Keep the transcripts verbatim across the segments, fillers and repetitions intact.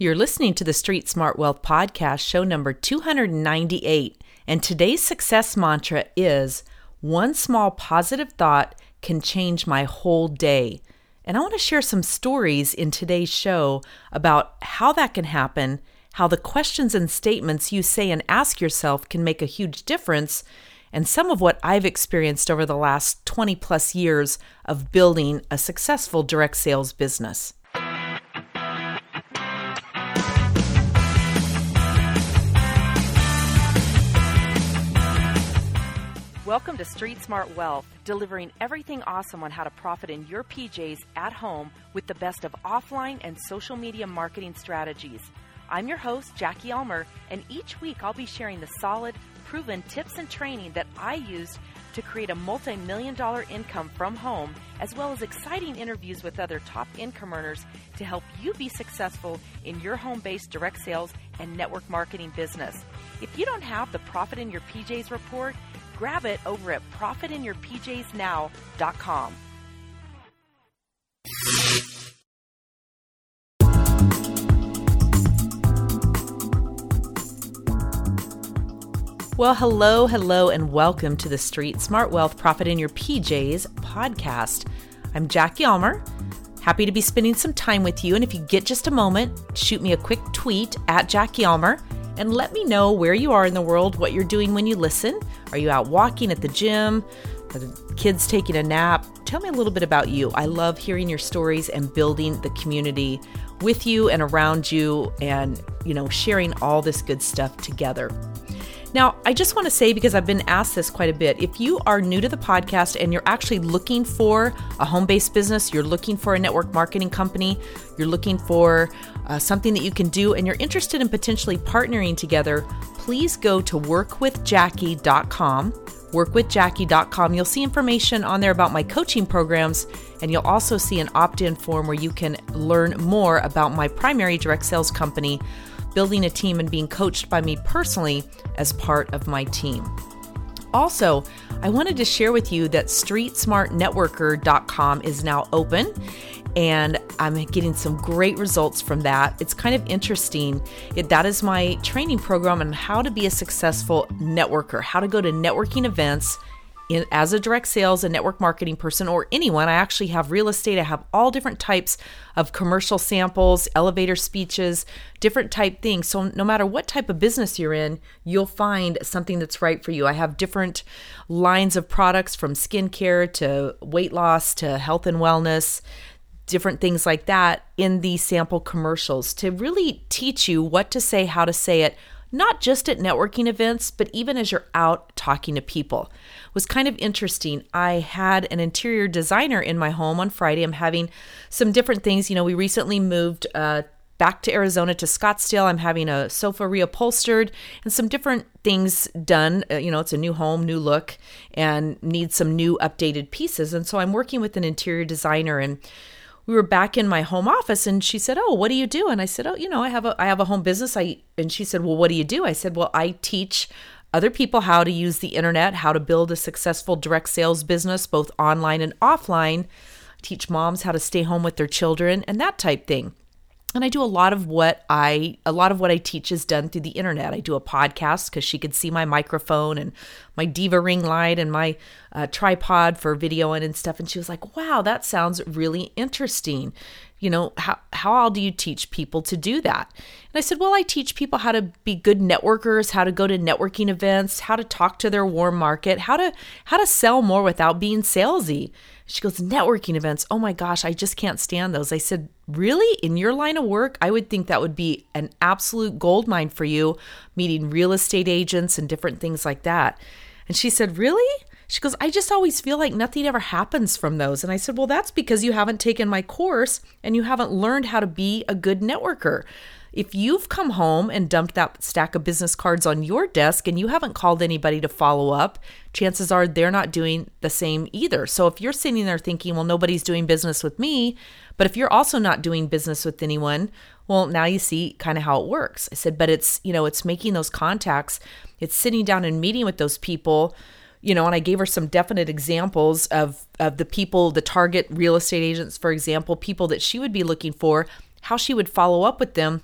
You're listening to the Street Smart Wealth Podcast, show number two hundred ninety-eight, and today's success mantra is, one small positive thought can change my whole day. And I want to share some stories in today's show about how that can happen, how the questions and statements you say and ask yourself can make a huge difference, and some of what I've experienced over the last twenty plus years of building a successful direct sales business. Welcome to Street Smart Wealth, delivering everything awesome on how to profit in your P Js at home with the best of offline and social media marketing strategies. I'm your host, Jackie Elmer, and each week I'll be sharing the solid, proven tips and training that I used to create a multi-million dollar income from home, as well as exciting interviews with other top income earners to help you be successful in your home-based direct sales and network marketing business. If you don't have the Profit in Your P Js report, grab it over at profit in your p js now dot com. Well, hello, hello, and welcome to the Street Smart Wealth Profit in Your P Js podcast. I'm Jackie Elmer. Happy to be spending some time with you. And if you get just a moment, shoot me a quick tweet at Jackie Elmer and let me know where you are in the world, what you're doing when you listen. Are you out walking at the gym? Are the kids taking a nap? Tell me a little bit about you. I love hearing your stories and building the community with you and around you and, you know, sharing all this good stuff together. Now, I just want to say, because I've been asked this quite a bit, if you are new to the podcast and you're actually looking for a home-based business, you're looking for a network marketing company, you're looking for uh, something that you can do, and you're interested in potentially partnering together, please go to work with jackie dot com, work with jackie dot com. You'll see information on there about my coaching programs, and you'll also see an opt-in form where you can learn more about my primary direct sales company, building a team and being coached by me personally as part of my team. Also, I wanted to share with you that street smart networker dot com is now open, and I'm getting some great results from that. It's kind of interesting. It, that is my training program on how to be a successful networker, how to go to networking events In, as a direct sales and network marketing person, or anyone. I actually have real estate. I have all different types of commercial samples, elevator speeches, different type things. So no matter what type of business you're in, you'll find something that's right for you. I have different lines of products, from skincare to weight loss to health and wellness, different things like that in these sample commercials to really teach you what to say, how to say it, not just at networking events, but even as you're out talking to people. It was kind of interesting. I had an interior designer in my home on Friday. I'm having some different things. You know, we recently moved uh, back to Arizona to Scottsdale. I'm having a sofa reupholstered and some different things done. Uh, you know, it's a new home, new look, and needs some new updated pieces. And so I'm working with an interior designer, and we were back in my home office, and she said, "Oh, what do you do?" And I said, "Oh, you know, I have a I have a home business." I and she said, "Well, what do you do?" I said, "Well, I teach other people how to use the internet, how to build a successful direct sales business, both online and offline. I teach moms how to stay home with their children and that type thing." And I do a lot of what I a lot of what I teach is done through the internet. I do a podcast because she could see my microphone and my Diva ring light and my uh, tripod for videoing and stuff. And she was like, "Wow, that sounds really interesting. You know, how how all do you teach people to do that?" And I said, "Well, I teach people how to be good networkers, how to go to networking events, how to talk to their warm market, how to how to sell more without being salesy." She goes, "Networking events, oh my gosh, I just can't stand those." I said, "Really? In your line of work, I would think that would be an absolute goldmine for you, meeting real estate agents and different things like that." And she said, "Really?" She goes, "I just always feel like nothing ever happens from those." And I said, "Well, that's because you haven't taken my course and you haven't learned how to be a good networker. If you've come home and dumped that stack of business cards on your desk and you haven't called anybody to follow up, chances are they're not doing the same either. So if you're sitting there thinking, well, nobody's doing business with me, but if you're also not doing business with anyone, well, now you see kind of how it works." I said, "But it's, you know, it's making those contacts. It's sitting down and meeting with those people." You know, and I gave her some definite examples of, of the people, the target real estate agents, for example, people that she would be looking for, how she would follow up with them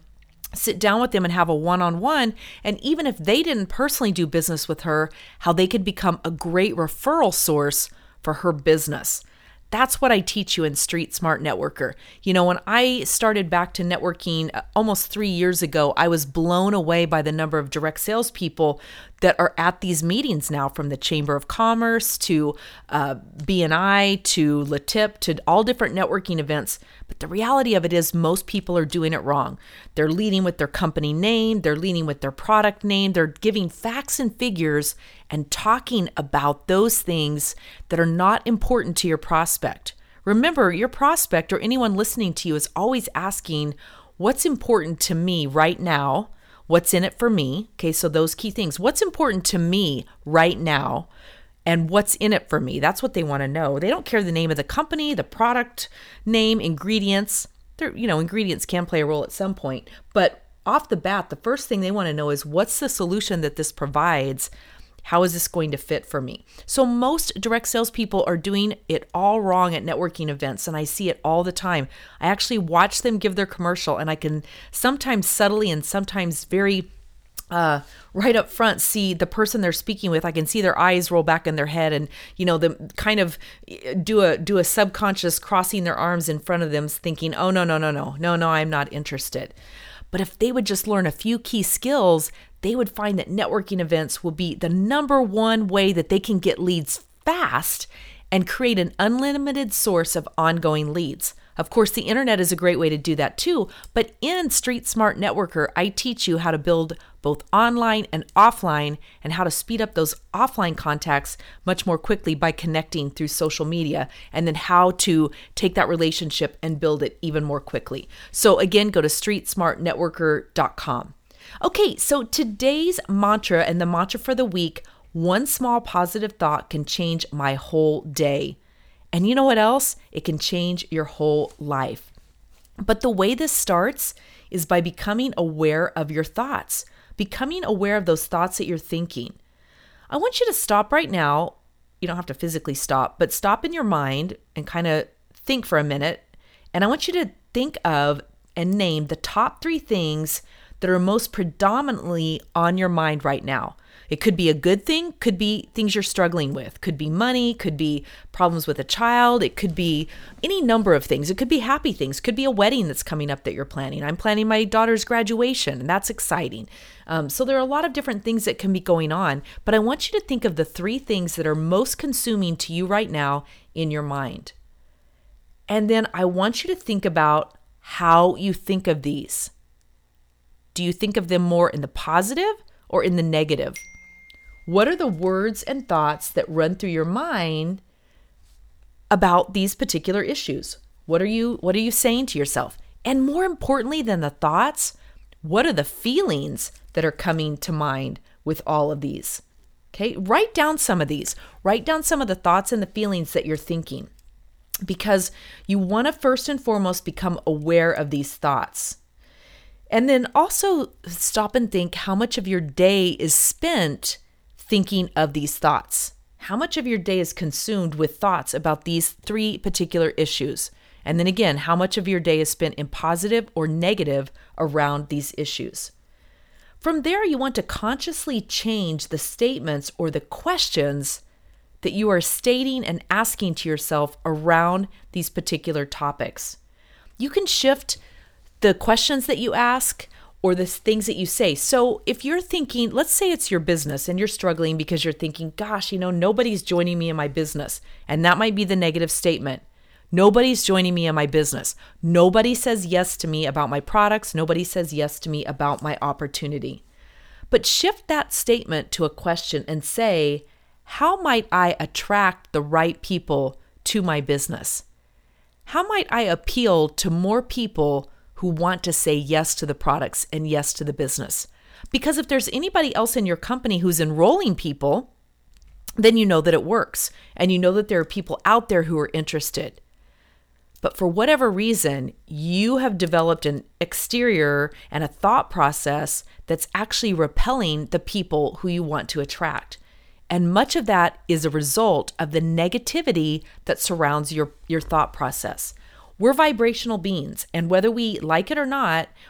sit down with them and have a one-on-one. And even if they didn't personally do business with her, how they could become a great referral source for her business. That's what I teach you in Street Smart Networker. You know, when I started back to networking almost three years ago, I was blown away by the number of direct salespeople that are at these meetings now, from the Chamber of Commerce to uh, B N I to L T I P to all different networking events. But the reality of it is most people are doing it wrong. They're leading with their company name. They're leading with their product name. They're giving facts and figures and talking about those things that are not important to your prospect. Remember, your prospect or anyone listening to you is always asking, what's important to me right now? What's in it for me? Okay, so those key things. What's important to me right now? And what's in it for me? That's what they want to know. They don't care the name of the company, the product name, ingredients. They're, you know, ingredients can play a role at some point. But off the bat, the first thing they want to know is, what's the solution that this provides? How is this going to fit for me? So most direct salespeople are doing it all wrong at networking events, and I see it all the time. I actually watch them give their commercial, and I can sometimes subtly and sometimes very uh, right up front see the person they're speaking with. I can see their eyes roll back in their head, and you know, them kind of do a do a subconscious crossing their arms in front of them, thinking, "Oh no, no, no, no, no, no, I'm not interested." But if they would just learn a few key skills, they would find that networking events will be the number one way that they can get leads fast and create an unlimited source of ongoing leads. Of course, the internet is a great way to do that too, but in Street Smart Networker, I teach you how to build both online and offline and how to speed up those offline contacts much more quickly by connecting through social media, and then how to take that relationship and build it even more quickly. So again, go to street smart networker dot com. Okay, so today's mantra and the mantra for the week: one small positive thought can change my whole day. And you know what else? It can change your whole life. But the way this starts is by becoming aware of your thoughts, becoming aware of those thoughts that you're thinking. I want you to stop right now. You don't have to physically stop, but stop in your mind and kind of think for a minute. And I want you to think of and name the top three things that are most predominantly on your mind right now. It could be a good thing, could be things you're struggling with, could be money, could be problems with a child, it could be any number of things. It could be happy things, could be a wedding that's coming up that you're planning. I'm planning my daughter's graduation, and that's exciting. Um, so there are a lot of different things that can be going on, but I want you to think of the three things that are most consuming to you right now in your mind. And then I want you to think about how you think of these. Do you think of them more in the positive or in the negative? What are the words and thoughts that run through your mind about these particular issues? What are you what are you saying to yourself? And more importantly than the thoughts, what are the feelings that are coming to mind with all of these? Okay, write down some of these. Write down some of the thoughts and the feelings that you're thinking, because you want to first and foremost become aware of these thoughts. And then also stop and think how much of your day is spent thinking of these thoughts. How much of your day is consumed with thoughts about these three particular issues? And then again, how much of your day is spent in positive or negative around these issues? From there, you want to consciously change the statements or the questions that you are stating and asking to yourself around these particular topics. You can shift the questions that you ask or the things that you say. So if you're thinking, let's say it's your business and you're struggling because you're thinking, gosh, you know, nobody's joining me in my business. And that might be the negative statement. Nobody's joining me in my business. Nobody says yes to me about my products. Nobody says yes to me about my opportunity. But shift that statement to a question and say, how might I attract the right people to my business? How might I appeal to more people who want to say yes to the products and yes to the business? Because if there's anybody else in your company who's enrolling people, then you know that it works, and you know that there are people out there who are interested. But for whatever reason, you have developed an exterior and a thought process that's actually repelling the people who you want to attract. And much of that is a result of the negativity that surrounds your, your thought process. We're vibrational beings, and whether we like it or not,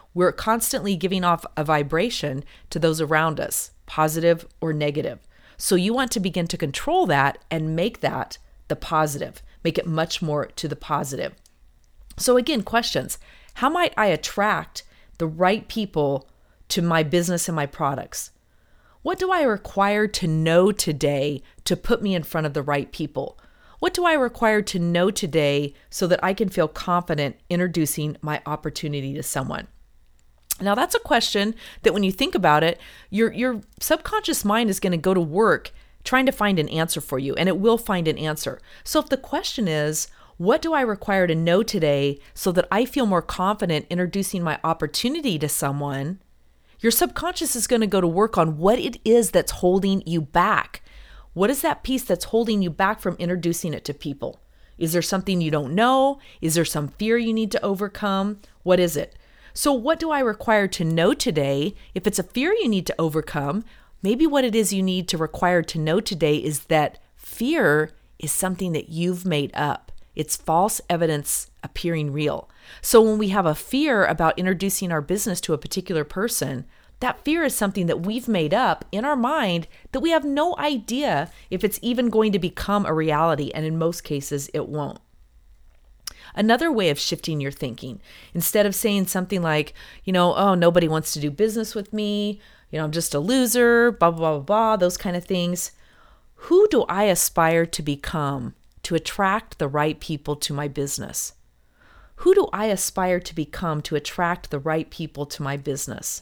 we're constantly giving off a vibration to those around us, positive or negative. So you want to begin to control that and make that the positive, make it much more to the positive. So again, questions. How might I attract the right people to my business and my products? What do I require to know today to put me in front of the right people? What do I require to know today so that I can feel confident introducing my opportunity to someone? Now, that's a question that when you think about it, your, your subconscious mind is going to go to work trying to find an answer for you, and it will find an answer. So if the question is, what do I require to know today so that I feel more confident introducing my opportunity to someone? Your subconscious is going to go to work on what it is that's holding you back. What is that piece that's holding you back from introducing it to people? Is there something you don't know? Is there some fear you need to overcome? What is it? So what do I require to know today? If it's a fear you need to overcome, maybe what it is you need to require to know today is that fear is something that you've made up. It's false evidence appearing real. So when we have a fear about introducing our business to a particular person, that fear is something that we've made up in our mind that we have no idea if it's even going to become a reality, and in most cases, it won't. Another way of shifting your thinking, instead of saying something like, you know, oh, nobody wants to do business with me, you know, I'm just a loser, blah, blah, blah, blah, those kind of things. Who do I aspire to become to attract the right people to my business? Who do I aspire to become to attract the right people to my business?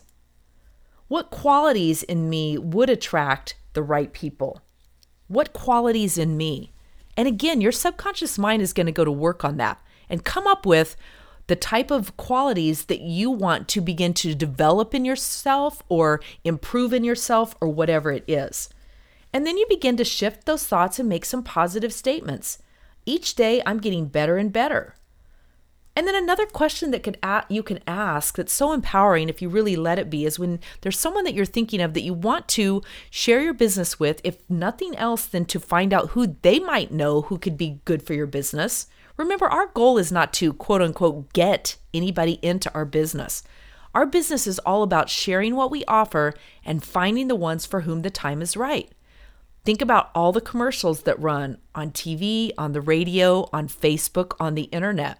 What qualities in me would attract the right people? What qualities in me? And again, your subconscious mind is going to go to work on that and come up with the type of qualities that you want to begin to develop in yourself or improve in yourself or whatever it is. And then you begin to shift those thoughts and make some positive statements. Each day, I'm getting better and better. And then another question that could a- you can ask that's so empowering if you really let it be is when there's someone that you're thinking of that you want to share your business with, if nothing else than to find out who they might know who could be good for your business. Remember, our goal is not to quote unquote get anybody into our business. Our business is all about sharing what we offer and finding the ones for whom the time is right. Think about all the commercials that run on T V, on the radio, on Facebook, on the internet.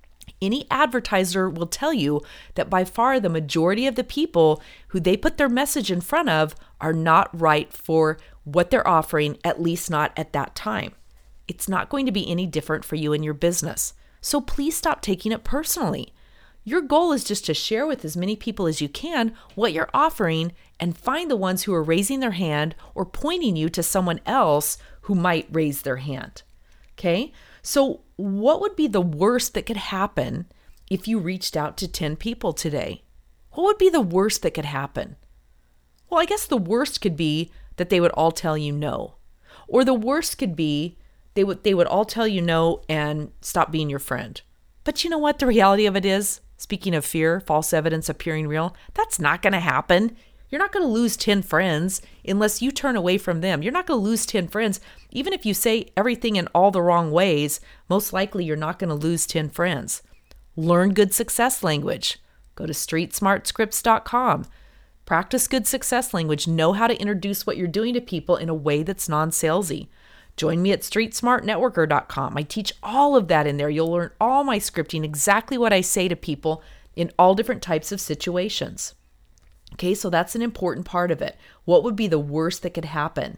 Any advertiser will tell you that by far the majority of the people who they put their message in front of are not right for what they're offering, at least not at that time. It's not going to be any different for you and your business. So please stop taking it personally. Your goal is just to share with as many people as you can what you're offering and find the ones who are raising their hand or pointing you to someone else who might raise their hand. Okay? So what would be the worst that could happen if you reached out to ten people today? What would be the worst that could happen? Well, I guess the worst could be that they would all tell you no. Or the worst could be they would they would all tell you no and stop being your friend. But you know what the reality of it is? Speaking of fear, false evidence appearing real, that's not going to happen. You're not going to lose ten friends unless you turn away from them. You're not going to lose ten friends. Even if you say everything in all the wrong ways, most likely you're not going to lose ten friends. Learn good success language. Go to street smart scripts dot com. Practice good success language. Know how to introduce what you're doing to people in a way that's non-salesy. Join me at street smart networker dot com. I teach all of that in there. You'll learn all my scripting, exactly what I say to people in all different types of situations. Okay, so that's an important part of it. What would be the worst that could happen?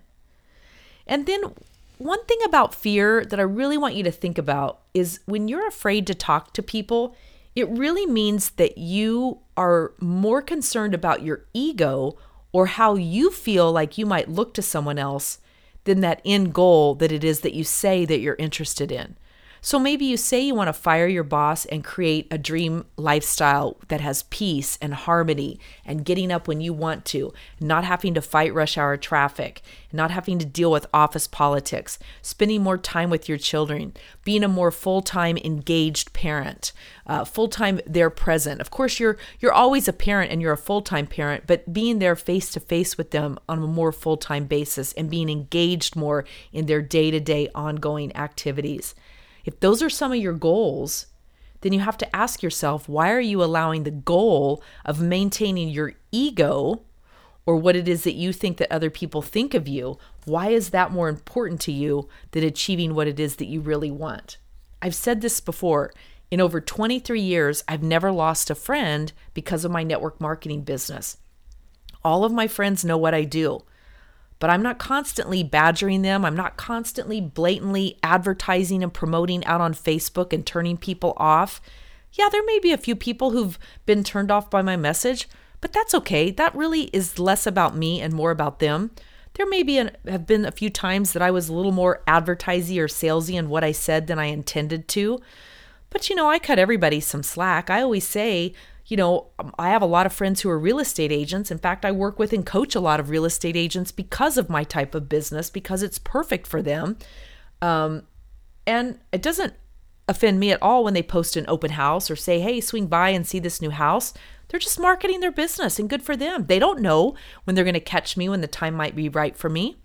And then one thing about fear that I really want you to think about is when you're afraid to talk to people, it really means that you are more concerned about your ego or how you feel like you might look to someone else than that end goal that it is that you say that you're interested in. So maybe you say you want to fire your boss and create a dream lifestyle that has peace and harmony and getting up when you want to, not having to fight rush hour traffic, not having to deal with office politics, spending more time with your children, being a more full-time engaged parent, uh, full-time there present. Of course, you're you're always a parent and you're a full-time parent, but being there face-to-face with them on a more full-time basis and being engaged more in their day-to-day ongoing activities. If those are some of your goals, then you have to ask yourself, why are you allowing the goal of maintaining your ego or what it is that you think that other people think of you? Why is that more important to you than achieving what it is that you really want? I've said this before. In over twenty-three years, I've never lost a friend because of my network marketing business. All of my friends know what I do, but I'm not constantly badgering them. I'm not constantly blatantly advertising and promoting out on Facebook and turning people off. Yeah, there may be a few people who've been turned off by my message, but that's okay. That really is less about me and more about them. There may be an, have been a few times that I was a little more advertising or salesy in what I said than I intended to. But, you know, I cut everybody some slack. I always say, you know, I have a lot of friends who are real estate agents. In fact, I work with and coach a lot of real estate agents because of my type of business, because it's perfect for them. Um, and it doesn't offend me at all when they post an open house or say, hey, swing by and see this new house. They're just marketing their business, and good for them. They don't know when they're going to catch me, when the time might be right for me.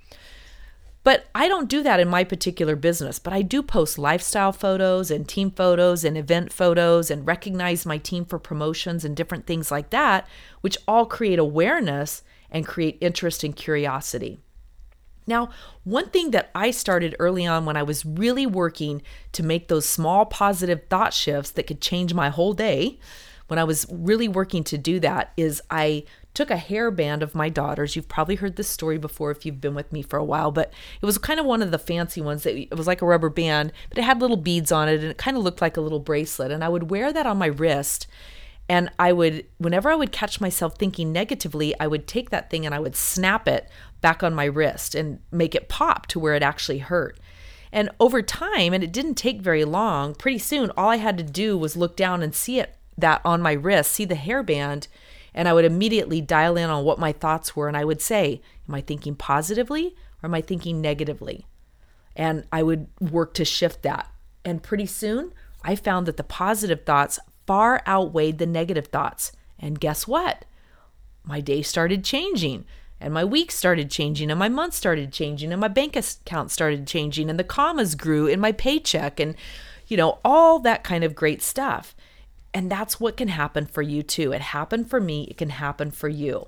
But I don't do that in my particular business, but I do post lifestyle photos and team photos and event photos and recognize my team for promotions and different things like that, which all create awareness and create interest and curiosity. Now, one thing that I started early on when I was really working to make those small positive thought shifts that could change my whole day, when I was really working to do that, is I took a hairband of my daughter's. You've probably heard this story before if you've been with me for a while, but it was kind of one of the fancy ones that it was like a rubber band, but it had little beads on it and it kind of looked like a little bracelet. And I would wear that on my wrist. And I would, whenever I would catch myself thinking negatively, I would take that thing and I would snap it back on my wrist and make it pop to where it actually hurt. And over time, and it didn't take very long, pretty soon, all I had to do was look down and see it, that on my wrist, see the hairband, and I would immediately dial in on what my thoughts were. And I would say, am I thinking positively or am I thinking negatively? And I would work to shift that. And pretty soon I found that the positive thoughts far outweighed the negative thoughts. And guess what? My day started changing, and my week started changing, and my month started changing, and my bank account started changing, and the commas grew in my paycheck, and, you know, all that kind of great stuff. And that's what can happen for you too. It happened for me. It can happen for you.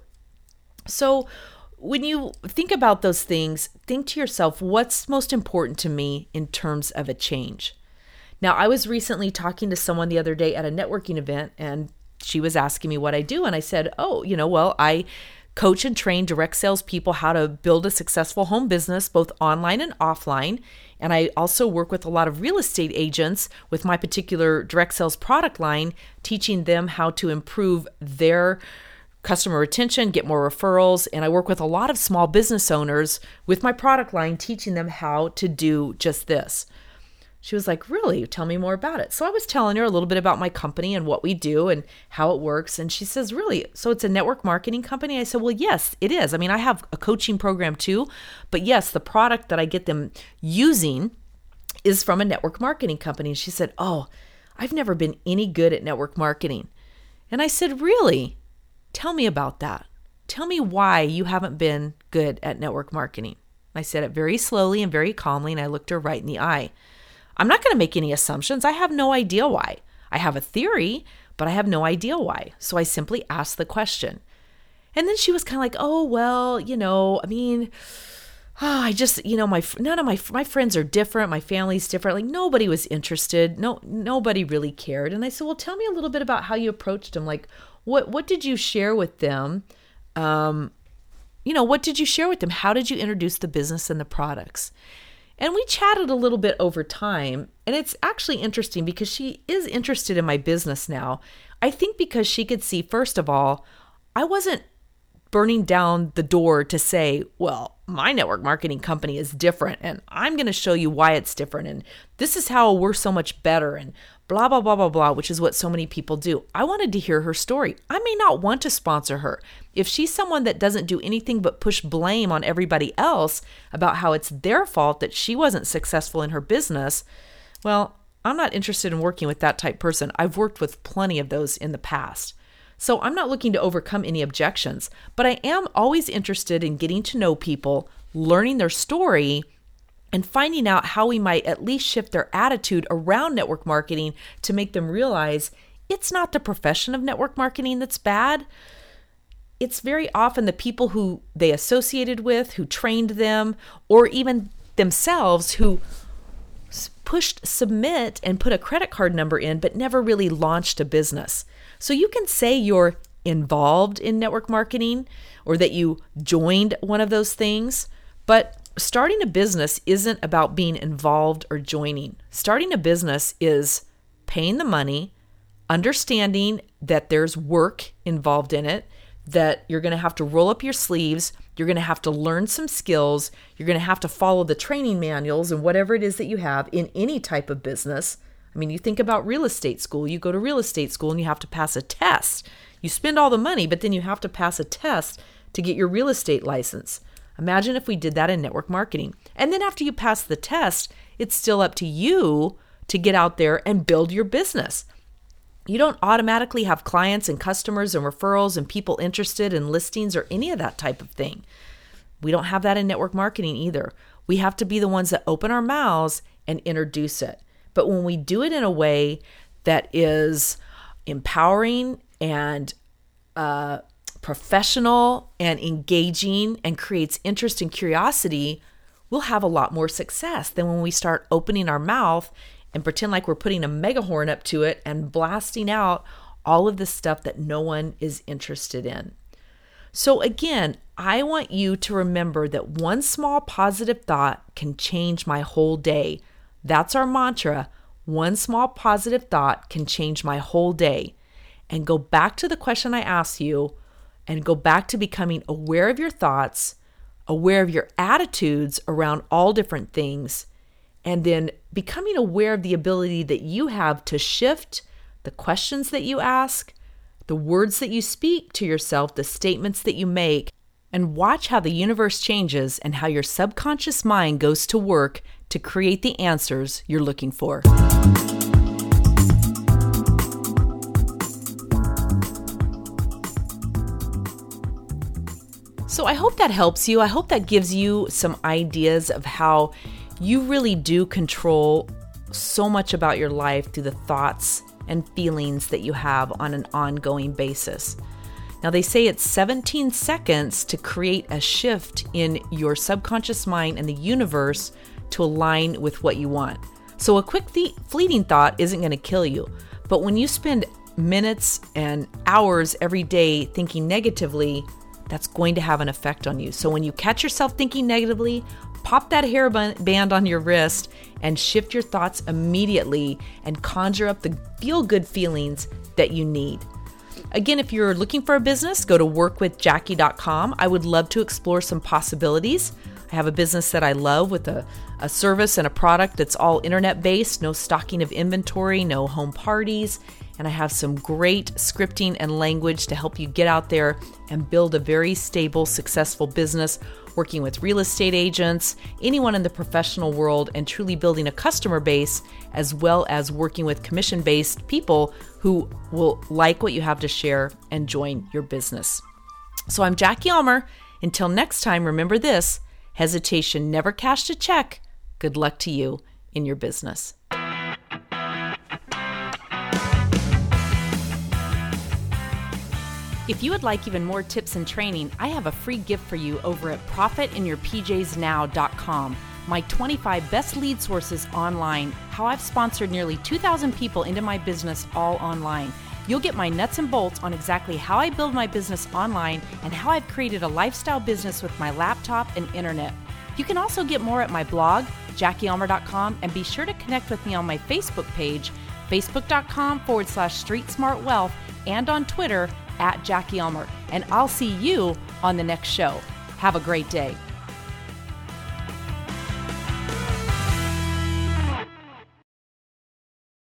So when you think about those things, think to yourself, what's most important to me in terms of a change? Now, I was recently talking to someone the other day at a networking event, and she was asking me what I do. And I said, oh, you know, well, I coach and train direct sales people how to build a successful home business, both online and offline. And I also work with a lot of real estate agents with my particular direct sales product line, teaching them how to improve their customer retention, get more referrals. And I work with a lot of small business owners with my product line, teaching them how to do just this. She was like, really? Tell me more about it. So I was telling her a little bit about my company and what we do and how it works. And she says, really? So it's a network marketing company? I said, well, yes, it is. I mean, I have a coaching program too, but yes, the product that I get them using is from a network marketing company. And she said, oh, I've never been any good at network marketing. And I said, really? Tell me about that. Tell me why you haven't been good at network marketing. I said it very slowly and very calmly, and I looked her right in the eye. I'm not going to make any assumptions. I have no idea why. I have a theory, but I have no idea why. So I simply asked the question. And then she was kind of like, oh, well, you know, I mean, oh, I just, you know, my none of my my friends are different. My family's different. Like nobody was interested. No, nobody really cared. And I said, well, tell me a little bit about how you approached them. Like, what what did you share with them? Um, you know, what did you share with them? How did you introduce the business and the products? And we chatted a little bit over time, and it's actually interesting because she is interested in my business now. I think because she could see, first of all, I wasn't burning down the door to say, well, my network marketing company is different, and I'm going to show you why it's different, and this is how we're so much better, and blah, blah, blah, blah, blah, which is what so many people do. I wanted to hear her story. I may not want to sponsor her. If she's someone that doesn't do anything but push blame on everybody else about how it's their fault that she wasn't successful in her business, well, I'm not interested in working with that type person. I've worked with plenty of those in the past. So I'm not looking to overcome any objections, but I am always interested in getting to know people, learning their story, and finding out how we might at least shift their attitude around network marketing to make them realize it's not the profession of network marketing that's bad. It's very often the people who they associated with, who trained them, or even themselves who pushed submit and put a credit card number in, but never really launched a business. So you can say you're involved in network marketing or that you joined one of those things, but starting a business isn't about being involved or joining. Starting a business is paying the money, understanding that there's work involved in it, that you're going to have to roll up your sleeves, you're going to have to learn some skills, you're going to have to follow the training manuals and whatever it is that you have in any type of business. I mean, you think about real estate school. You go to real estate school and you have to pass a test. You spend all the money, but then you have to pass a test to get your real estate license. Imagine if we did that in network marketing. And then after you pass the test, it's still up to you to get out there and build your business. You don't automatically have clients and customers and referrals and people interested in listings or any of that type of thing. We don't have that in network marketing either. We have to be the ones that open our mouths and introduce it. But when we do it in a way that is empowering and uh, professional and engaging and creates interest and curiosity, we'll have a lot more success than when we start opening our mouth and pretend like we're putting a megahorn up to it and blasting out all of the stuff that no one is interested in. So again, I want you to remember that one small positive thought can change my whole day. That's our mantra. One small positive thought can change my whole day. And go back to the question I asked you and go back to becoming aware of your thoughts, aware of your attitudes around all different things, and then becoming aware of the ability that you have to shift the questions that you ask, the words that you speak to yourself, the statements that you make, and watch how the universe changes and how your subconscious mind goes to work to create the answers you're looking for. So I hope that helps you. I hope that gives you some ideas of how you really do control so much about your life through the thoughts and feelings that you have on an ongoing basis. Now, they say it's seventeen seconds to create a shift in your subconscious mind and the universe to align with what you want. So a quick th- fleeting thought isn't going to kill you. But when you spend minutes and hours every day thinking negatively, that's going to have an effect on you. So when you catch yourself thinking negatively, pop that hair band on your wrist and shift your thoughts immediately and conjure up the feel-good feelings that you need. Again, if you're looking for a business, go to work with jackie dot com. I would love to explore some possibilities. I have a business that I love with a, a service and a product that's all internet-based, no stocking of inventory, no home parties, and I have some great scripting and language to help you get out there and build a very stable, successful business, working with real estate agents, anyone in the professional world, and truly building a customer base, as well as working with commission-based people who will like what you have to share and join your business. So I'm Jackie Almer. Until next time, remember this: hesitation never cashed a check. Good luck to you in your business. If you would like even more tips and training, I have a free gift for you over at profit in your p js now dot com. My twenty-five best lead sources online, how I've sponsored nearly two thousand people into my business all online. You'll get my nuts and bolts on exactly how I build my business online and how I've created a lifestyle business with my laptop and internet. You can also get more at my blog, jackie almer dot com, and be sure to connect with me on my Facebook page, facebook.com forward slash Street Smart Wealth, and on Twitter at Jackie Almer. And I'll see you on the next show. Have a great day.